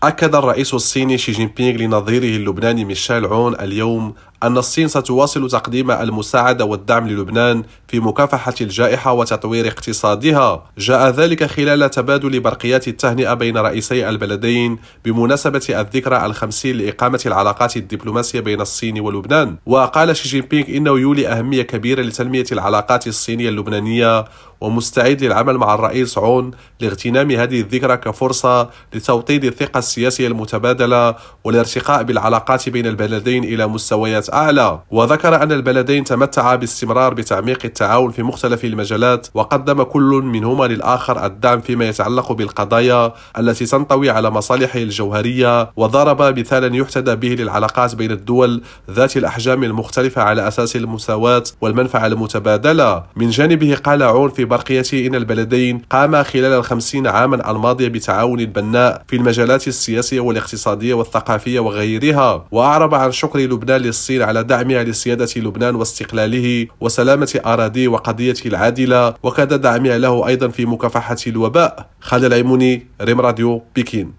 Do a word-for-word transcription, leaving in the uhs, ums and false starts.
أكد الرئيس الصيني شي جين بينغ لنظيره اللبناني ميشيل عون اليوم أن الصين ستواصل تقديم المساعدة والدعم للبنان في مكافحة الجائحة وتطوير اقتصادها. جاء ذلك خلال تبادل برقيات التهنئة بين رئيسي البلدين بمناسبة الذكرى الخمسين لإقامة العلاقات الدبلوماسية بين الصين ولبنان. وقال شي جين بينغ إنه يولي أهمية كبيرة لتنمية العلاقات الصينية اللبنانية، ومستعد للعمل مع الرئيس عون لاغتنام هذه الذكرى كفرصة لتوطيد الثقة السياسية المتبادلة والارتقاء بالعلاقات بين البلدين إلى مستويات أعلى. وذكر أن البلدين تمتعا باستمرار بتعميق التعاون في مختلف المجالات، وقدم كل منهما للآخر الدعم فيما يتعلق بالقضايا التي تنطوي على مصالحه الجوهرية. وضرب مثالا يحتذى به للعلاقات بين الدول ذات الأحجام المختلفة على أساس المساواة والمنفعة المتبادلة. من جانبه قال عون في برقيته إن البلدين قاما خلال الخمسين عاما الماضية بتعاون بناء في المجالات السياسية والاقتصادية والثقافية وغيرها، وأعرب عن شكر لبنان للصين على دعمها لسيادة لبنان واستقلاله وسلامة أراضيه وقضيته العادلة، وكذا دعمها له أيضا في مكافحة الوباء. خالد العيموني، ريم راديو، بكين.